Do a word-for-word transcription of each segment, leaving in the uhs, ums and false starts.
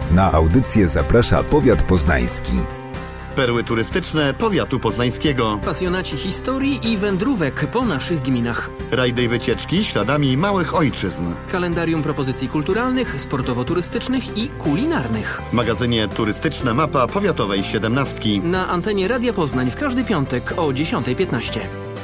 Na audycję zaprasza powiat poznański. Perły turystyczne powiatu poznańskiego. Pasjonaci historii i wędrówek po naszych gminach. Rajdy i wycieczki śladami małych ojczyzn. Kalendarium propozycji kulturalnych, sportowo-turystycznych i kulinarnych. W magazynie Turystyczna Mapa Powiatowej siedemnastki. Na antenie Radia Poznań w każdy piątek o dziesiąta piętnaście.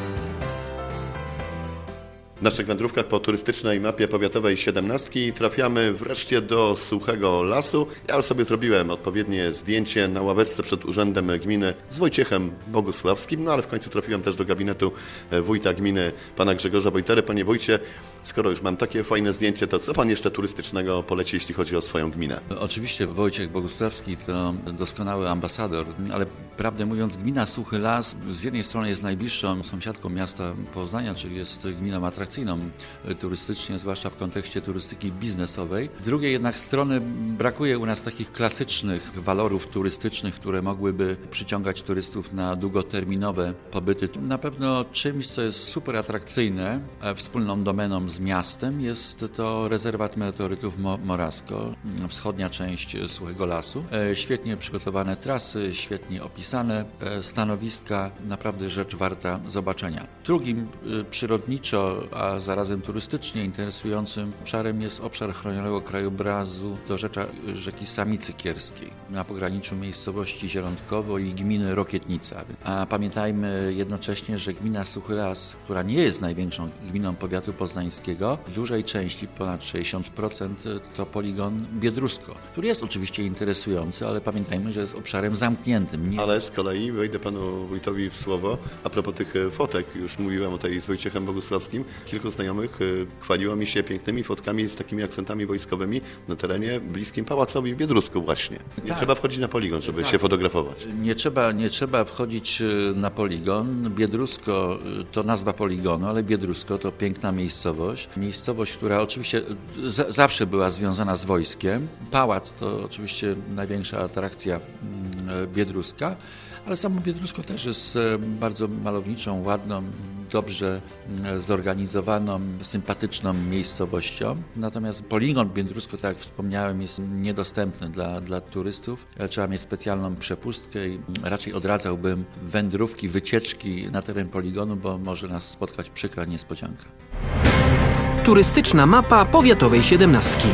W naszych wędrówkach po turystycznej mapie powiatowej siedemnastki trafiamy wreszcie do suchego lasu. Ja już sobie zrobiłem odpowiednie zdjęcie na ławeczce przed urzędem gminy z Wojciechem Bogusławskim, no ale w końcu trafiłem też do gabinetu wójta gminy, pana Grzegorza Wojtery. Panie wójcie, skoro już mam takie fajne zdjęcie, to co pan jeszcze turystycznego poleci, jeśli chodzi o swoją gminę? Oczywiście Wojciech Bogusławski to doskonały ambasador, ale prawdę mówiąc gmina Suchy Las z jednej strony jest najbliższą sąsiadką miasta Poznania, czyli jest gminą atrakcyjną turystycznie, zwłaszcza w kontekście turystyki biznesowej. Z drugiej jednak strony brakuje u nas takich klasycznych walorów turystycznych, które mogłyby przyciągać turystów na długoterminowe pobyty. Na pewno czymś, co jest super atrakcyjne, wspólną domeną z miastem, jest to rezerwat meteorytów Morasko, wschodnia część Suchego Lasu. Świetnie przygotowane trasy, świetnie opisane stanowiska, naprawdę rzecz warta zobaczenia. Drugim przyrodniczo, a zarazem turystycznie interesującym obszarem jest obszar chronionego krajobrazu dorzecza rzeki Samicy Kierskiej na pograniczu miejscowości Zielątkowo i gminy Rokietnica. A pamiętajmy jednocześnie, że gmina Suchy Las, która nie jest największą gminą powiatu poznańskiego, w dużej części, ponad sześćdziesiąt procent, to poligon Biedrusko, który jest oczywiście interesujący, ale pamiętajmy, że jest obszarem zamkniętym. Nie... Ale z kolei wejdę panu wójtowi w słowo, a propos tych fotek, już mówiłem o tej z Wojciechem Bogusławskim. Kilku znajomych chwaliło mi się pięknymi fotkami z takimi akcentami wojskowymi na terenie bliskim pałacowi w Biedrusku właśnie. Nie tak. Trzeba wchodzić na poligon, żeby tak. się fotografować. Nie trzeba, nie trzeba wchodzić na poligon. Biedrusko to nazwa poligonu, ale Biedrusko to piękna miejscowość. Miejscowość, która oczywiście z- zawsze była związana z wojskiem. Pałac to oczywiście największa atrakcja Biedruska. Ale samo Biedrusko też jest bardzo malowniczą, ładną, dobrze zorganizowaną, sympatyczną miejscowością. Natomiast poligon Biedrusko, tak jak wspomniałem, jest niedostępny dla, dla turystów. Trzeba mieć specjalną przepustkę i raczej odradzałbym wędrówki, wycieczki na teren poligonu, bo może nas spotkać przykra niespodzianka. Turystyczna mapa powiatowej siedemnastki.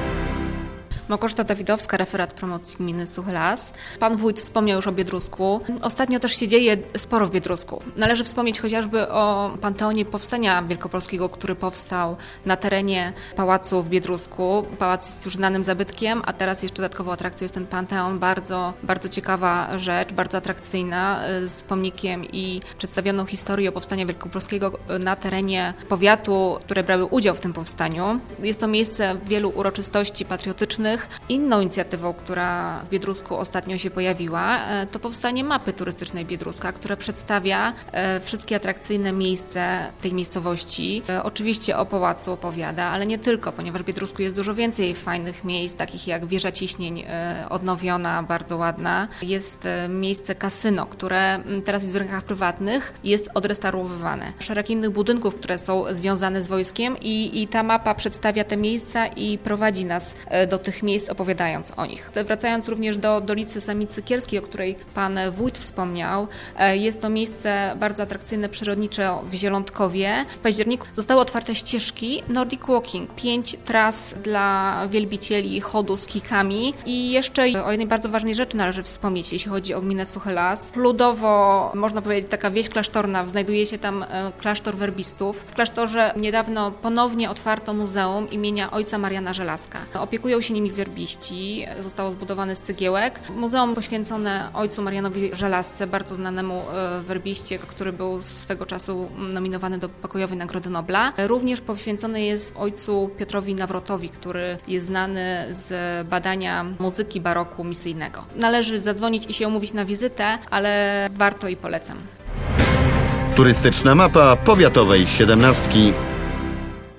Małgorzata Dawidowska, referat promocji gminy Suchy Las. Pan wójt wspomniał już o Biedrusku. Ostatnio też się dzieje sporo w Biedrusku. Należy wspomnieć chociażby o Panteonie Powstania Wielkopolskiego, który powstał na terenie pałacu w Biedrusku. Pałac jest już znanym zabytkiem, a teraz jeszcze dodatkową atrakcją jest ten Panteon. Bardzo, bardzo ciekawa rzecz, bardzo atrakcyjna, z pomnikiem i przedstawioną historią powstania wielkopolskiego na terenie powiatu, które brały udział w tym powstaniu. Jest to miejsce wielu uroczystości patriotycznych. Inną inicjatywą, która w Biedrusku ostatnio się pojawiła, to powstanie mapy turystycznej Biedruska, która przedstawia wszystkie atrakcyjne miejsca tej miejscowości. Oczywiście o pałacu opowiada, ale nie tylko, ponieważ w Biedrusku jest dużo więcej fajnych miejsc, takich jak wieża ciśnień odnowiona, bardzo ładna. Jest miejsce kasyno, które teraz jest w rękach prywatnych i jest odrestaurowywane. Szereg innych budynków, które są związane z wojskiem i, i ta mapa przedstawia te miejsca i prowadzi nas do tych miejsc, opowiadając o nich. Wracając również do Dolicy Samicy Kierskiej, o której pan wójt wspomniał, jest to miejsce bardzo atrakcyjne przyrodnicze w Zielątkowie. W październiku zostały otwarte ścieżki Nordic Walking, pięć tras dla wielbicieli chodu z kikami i jeszcze o jednej bardzo ważnej rzeczy należy wspomnieć, jeśli chodzi o gminę Suchy Las. Ludowo, można powiedzieć, taka wieś klasztorna, znajduje się tam klasztor werbistów. W klasztorze niedawno ponownie otwarto muzeum imienia ojca Mariana Żelazka. Opiekują się nimi werbiści, zostało zbudowane z cygiełek. Muzeum poświęcone ojcu Marianowi Żelazce, bardzo znanemu werbiście, który był swego czasu nominowany do Pokojowej Nagrody Nobla. Również poświęcony jest ojcu Piotrowi Nawrotowi, który jest znany z badania muzyki baroku misyjnego. Należy zadzwonić i się umówić na wizytę, ale warto i polecam. Turystyczna mapa powiatowej siedemnastki.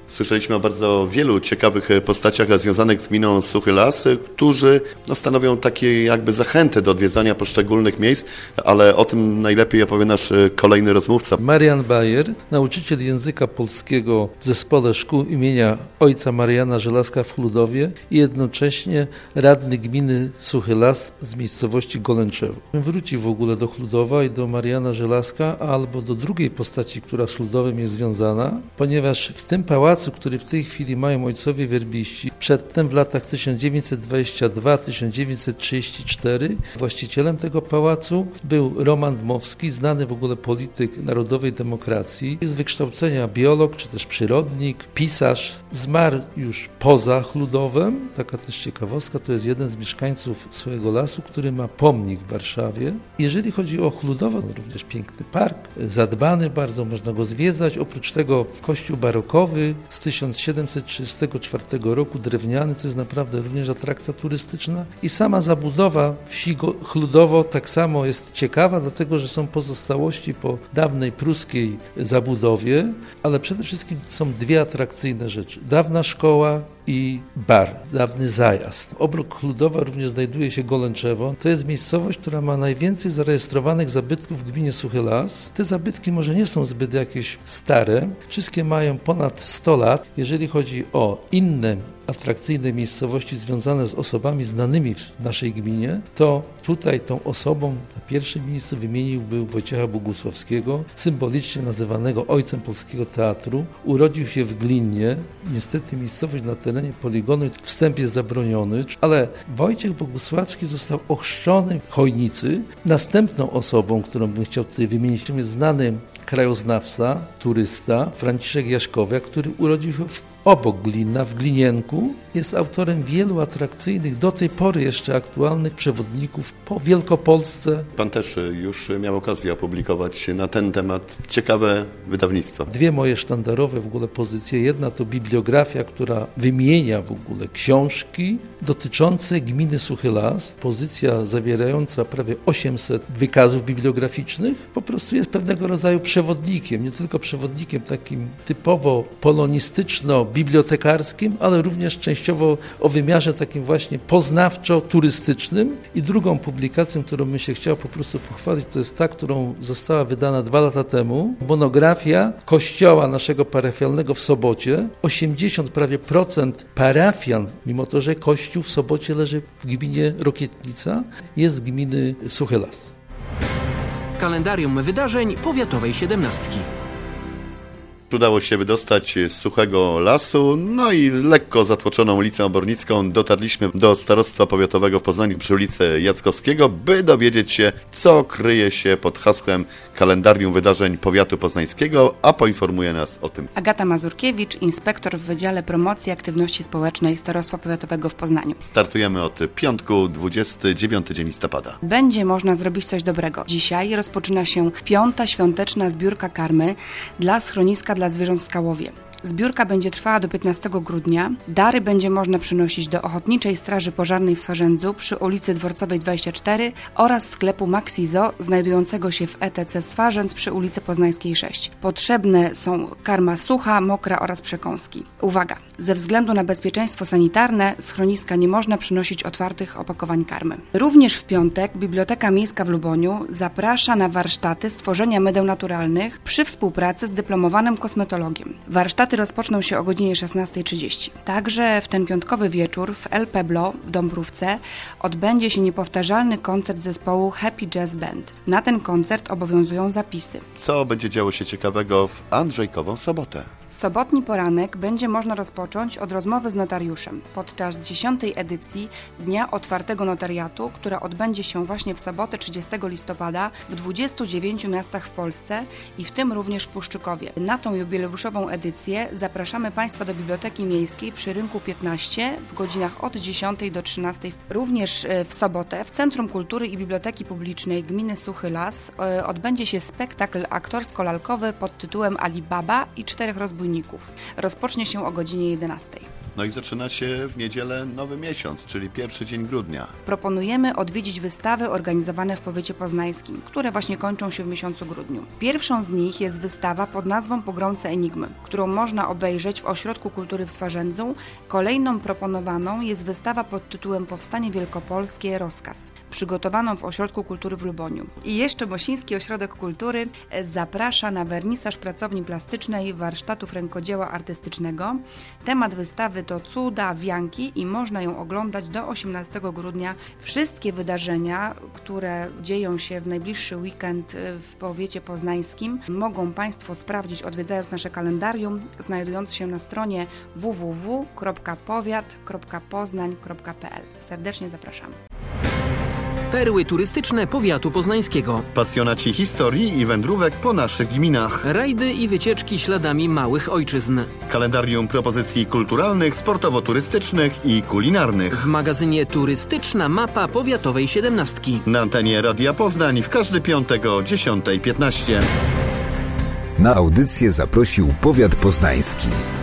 Słyszeliśmy o bardzo wielu ciekawych postaciach związanych z gminą Suchy Las, którzy no, stanowią takie jakby zachęty do odwiedzania poszczególnych miejsc, ale o tym najlepiej opowie nasz kolejny rozmówca. Marian Bayer, nauczyciel języka polskiego w zespole szkół imienia ojca Mariana Żelazka w Chludowie i jednocześnie radny gminy Suchy Las z miejscowości Golęczewo. Wróci w ogóle do Chludowa i do Mariana Żelazka albo do drugiej postaci, która z Chludowem jest związana, ponieważ w tym pałacu, który w tej chwili mają ojcowie werbiści, przedtem w latach tysiąc dziewięćset dwadzieścia dwa do tysiąc dziewięćset trzydzieści cztery właścicielem tego pałacu był Roman Dmowski, znany w ogóle polityk narodowej demokracji. Z wykształcenia biolog czy też przyrodnik, pisarz. Zmarł już poza Chludowem. Taka też ciekawostka, to jest jeden z mieszkańców Suchego Lasu, który ma pomnik w Warszawie. Jeżeli chodzi o Chludowo, również piękny park, zadbany bardzo, można go zwiedzać. Oprócz tego kościół barokowy z tysiąc siedemset trzydziestego czwartego roku, drewniany, to jest naprawdę również atrakcja turystyczna. I sama zabudowa wsi Chludowo tak samo jest ciekawa, dlatego że są pozostałości po dawnej pruskiej zabudowie, ale przede wszystkim są dwie atrakcyjne rzeczy. Dawna szkoła i bar, dawny zajazd. Obok Chludowa również znajduje się Golęczewo. To jest miejscowość, która ma najwięcej zarejestrowanych zabytków w gminie Suchy Las. Te zabytki może nie są zbyt jakieś stare, wszystkie mają ponad sto lat. Jeżeli chodzi o inne atrakcyjne miejscowości związane z osobami znanymi w naszej gminie, to tutaj tą osobą na pierwszym miejscu wymieniłby Wojciecha Bogusławskiego, symbolicznie nazywanego ojcem polskiego teatru. Urodził się w Glinnie, niestety miejscowość na terenie poligonu, wstęp jest zabroniony, ale Wojciech Bogusławski został ochrzczony w Chojnicy. Następną osobą, którą bym chciał tutaj wymienić, jest znany krajoznawca, turysta Franciszek Jaśkowiak, który urodził się w obok Glinna, w Glinienku. Jest autorem wielu atrakcyjnych, do tej pory jeszcze aktualnych przewodników po Wielkopolsce. Pan też już miał okazję opublikować na ten temat ciekawe wydawnictwa. Dwie moje sztandarowe w ogóle pozycje. Jedna to bibliografia, która wymienia w ogóle książki dotyczące gminy Suchy Las. Pozycja zawierająca prawie osiemset wykazów bibliograficznych. Po prostu jest pewnego rodzaju przewodnikiem, nie tylko przewodnikiem takim typowo polonistyczno-bibliotekarskim, ale również częściowo o wymiarze takim właśnie poznawczo-turystycznym. I drugą publikacją, którą bym się chciał po prostu pochwalić, to jest ta, którą została wydana dwa lata temu. Monografia kościoła naszego parafialnego w Sobocie. osiemdziesiąt prawie procent parafian, mimo to, że kościół w Sobocie leży w gminie Rokietnica, jest z gminy Suchy Las. Kalendarium wydarzeń powiatowej siedemnastki. Udało się wydostać z Suchego Lasu, no i lekko zatłoczoną ulicą Obornicką dotarliśmy do Starostwa Powiatowego w Poznaniu przy ulicy Jackowskiego, by dowiedzieć się, co kryje się pod hasłem Kalendarium Wydarzeń Powiatu Poznańskiego, a poinformuje nas o tym Agata Mazurkiewicz, inspektor w Wydziale Promocji Aktywności Społecznej Starostwa Powiatowego w Poznaniu. Startujemy od piątku, dwudziestego dziewiątego dzień listopada. Będzie można zrobić coś dobrego. Dzisiaj rozpoczyna się piąta świąteczna zbiórka karmy dla schroniska dla zwierząt w Skałowie. Zbiórka będzie trwała do piętnastego grudnia. Dary będzie można przynosić do Ochotniczej Straży Pożarnej w Swarzędzu przy ulicy Dworcowej dwadzieścia cztery oraz sklepu Maxizo znajdującego się w E T C Swarzędz przy ulicy Poznańskiej sześć. Potrzebne są karma sucha, mokra oraz przekąski. Uwaga! Ze względu na bezpieczeństwo sanitarne schroniska nie można przynosić otwartych opakowań karmy. Również w piątek Biblioteka Miejska w Luboniu zaprasza na warsztaty stworzenia mydeł naturalnych przy współpracy z dyplomowanym kosmetologiem. Warsztaty rozpoczną się o godzinie szesnastej trzydzieści. Także w ten piątkowy wieczór w El Pueblo w Dąbrówce odbędzie się niepowtarzalny koncert zespołu Happy Jazz Band. Na ten koncert obowiązują zapisy. Co będzie działo się ciekawego w Andrzejkową sobotę? Sobotni poranek będzie można rozpocząć od rozmowy z notariuszem podczas dziesiątej edycji Dnia Otwartego Notariatu, która odbędzie się właśnie w sobotę trzydziestego listopada w dwudziestu dziewięciu miastach w Polsce i w tym również w Puszczykowie. Na tą jubileuszową edycję zapraszamy Państwa do Biblioteki Miejskiej przy Rynku piętnaście w godzinach od dziesiątej do trzynastej. Również w sobotę w Centrum Kultury i Biblioteki Publicznej Gminy Suchy Las odbędzie się spektakl aktorsko-lalkowy pod tytułem Alibaba i czterech rozbójników. Rozpocznie się o godzinie jedenastej. No i zaczyna się w niedzielę nowy miesiąc, czyli pierwszy dzień grudnia. Proponujemy odwiedzić wystawy organizowane w powiecie poznańskim, które właśnie kończą się w miesiącu grudniu. Pierwszą z nich jest wystawa pod nazwą Pogromcy Enigmy, którą można obejrzeć w Ośrodku Kultury w Swarzędzu. Kolejną proponowaną jest wystawa pod tytułem Powstanie Wielkopolskie Rozkaz, przygotowaną w Ośrodku Kultury w Luboniu. I jeszcze Mosiński Ośrodek Kultury zaprasza na wernisaż pracowni plastycznej warsztatów rękodzieła artystycznego. Temat wystawy to cuda, wianki i można ją oglądać do osiemnastego grudnia. Wszystkie wydarzenia, które dzieją się w najbliższy weekend w powiecie poznańskim, mogą Państwo sprawdzić, odwiedzając nasze kalendarium znajdujące się na stronie w w w kropka powiat kropka poznań kropka p l. Serdecznie zapraszamy. Perły turystyczne powiatu poznańskiego. Pasjonaci historii i wędrówek po naszych gminach. Rajdy i wycieczki śladami małych ojczyzn. Kalendarium propozycji kulturalnych, sportowo-turystycznych i kulinarnych. W magazynie Turystyczna Mapa Powiatowej siedemnastki. Na antenie Radia Poznań w każdy piątek o dziesiąta piętnaście. Na audycję zaprosił powiat poznański.